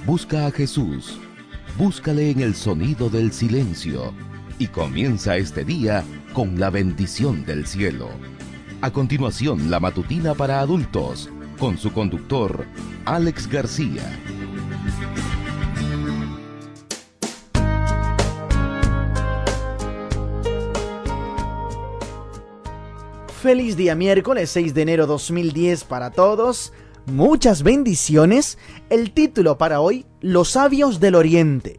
Busca a Jesús, búscale en el sonido del silencio y comienza este día con la bendición del cielo. A continuación, la matutina para adultos, con su conductor, Alex García. Feliz día miércoles 6 de enero 2010 para todos. Muchas bendiciones. El título para hoy, Los sabios del Oriente.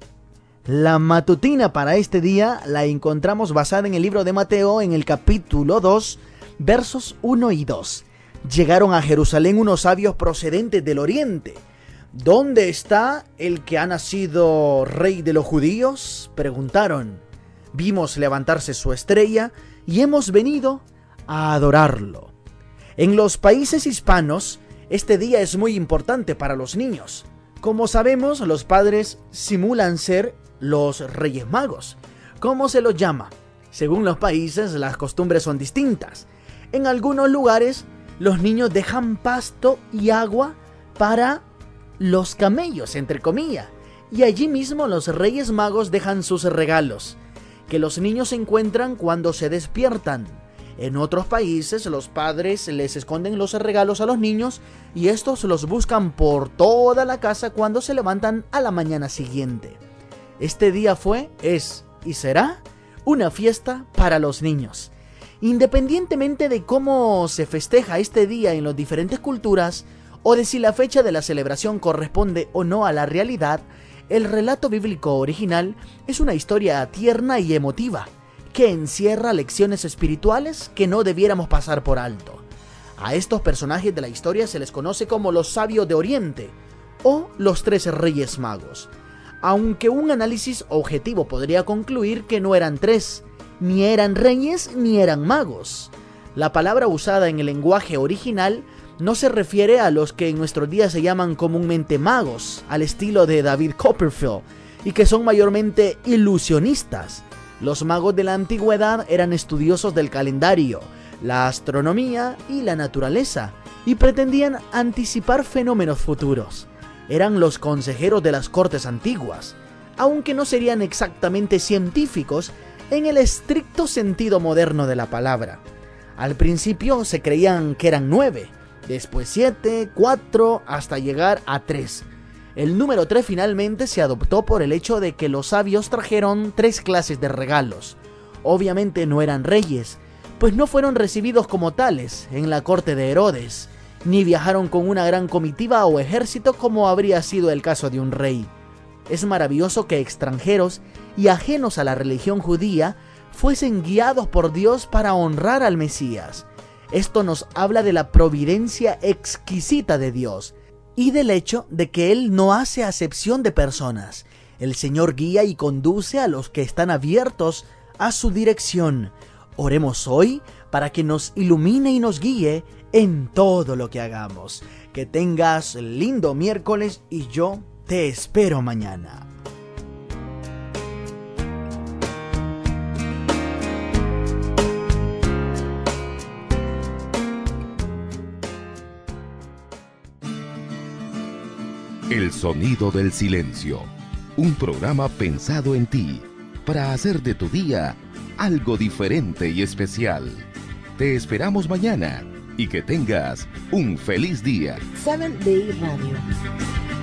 La matutina para este día la encontramos basada en el libro de Mateo en el capítulo 2, versos 1 y 2. Llegaron a Jerusalén unos sabios procedentes del Oriente. ¿Dónde está el que ha nacido rey de los judíos?, preguntaron. Vimos levantarse su estrella y hemos venido a adorarlo. En los países hispanos, este día es muy importante para los niños. Como sabemos, los padres simulan ser los Reyes Magos. ¿Cómo se los llama? Según los países, las costumbres son distintas. En algunos lugares, los niños dejan pasto y agua para los camellos, entre comillas, y allí mismo los Reyes Magos dejan sus regalos, que los niños encuentran cuando se despiertan. En otros países, los padres les esconden los regalos a los niños y estos los buscan por toda la casa cuando se levantan a la mañana siguiente. Este día es y será una fiesta para los niños. Independientemente de cómo se festeja este día en las diferentes culturas o de si la fecha de la celebración corresponde o no a la realidad, el relato bíblico original es una historia tierna y emotiva que encierra lecciones espirituales que no debiéramos pasar por alto. A estos personajes de la historia se les conoce como los sabios de Oriente o los 13 Reyes Magos, aunque un análisis objetivo podría concluir que no eran 3, ni eran reyes ni eran magos. La palabra usada en el lenguaje original no se refiere a los que en nuestros días se llaman comúnmente magos, al estilo de David Copperfield, y que son mayormente ilusionistas. Los magos de la antigüedad eran estudiosos del calendario, la astronomía y la naturaleza, y pretendían anticipar fenómenos futuros. Eran los consejeros de las cortes antiguas, aunque no serían exactamente científicos en el estricto sentido moderno de la palabra. Al principio se creían que eran 9, después 7, 4, hasta llegar a 3. El número 3 finalmente se adoptó por el hecho de que los sabios trajeron 3 clases de regalos. Obviamente no eran reyes, pues no fueron recibidos como tales en la corte de Herodes, ni viajaron con una gran comitiva o ejército como habría sido el caso de un rey. Es maravilloso que extranjeros y ajenos a la religión judía fuesen guiados por Dios para honrar al Mesías. Esto nos habla de la providencia exquisita de Dios y del hecho de que Él no hace acepción de personas. El Señor guía y conduce a los que están abiertos a su dirección. Oremos hoy para que nos ilumine y nos guíe en todo lo que hagamos. Que tengas lindo miércoles y yo te espero mañana. El sonido del silencio, un programa pensado en ti, para hacer de tu día algo diferente y especial. Te esperamos mañana y que tengas un feliz día. 7 Day Radio.